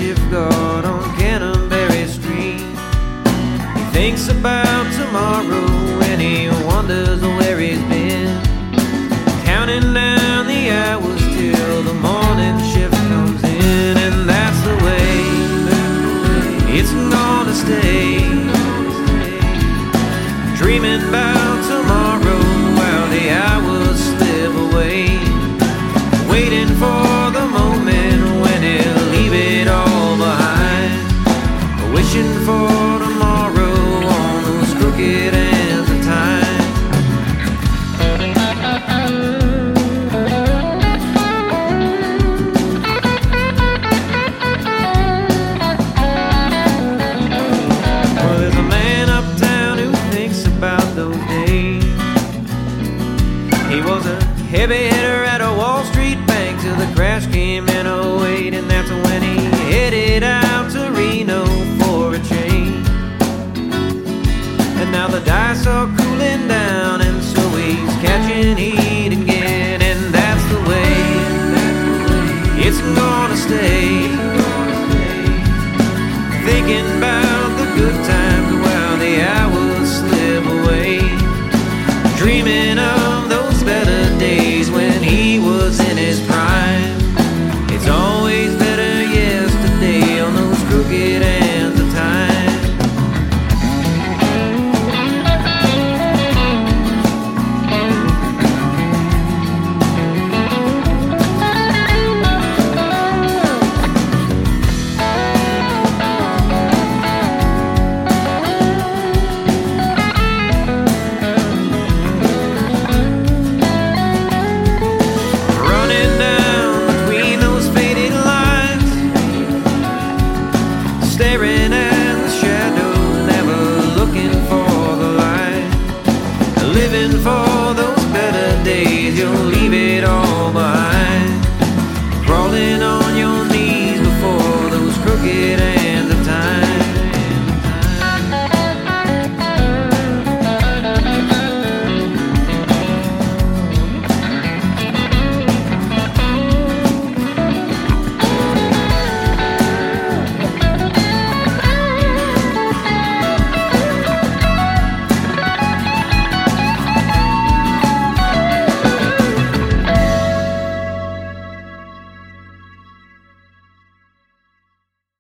shift guard on Canterbury Street. He thinks about tomorrow and he wonders where he's been, counting down the hours till the morning shift comes in. And that's the way it's gonna stay, dreaming about tomorrow while the hours slip away, waiting for the moment when he'll leave it all behind, wishing for tomorrow on those crooked ends of time. Well, there's a man uptown who thinks about those days. He was a heavy hitter at a Wall Street bank till the crash came in '08, and that's when he headed out to Reno for a change. And now the dice are cooling down, and so he's catching heat again. And that's the way it's gonna stay, thinking about the good times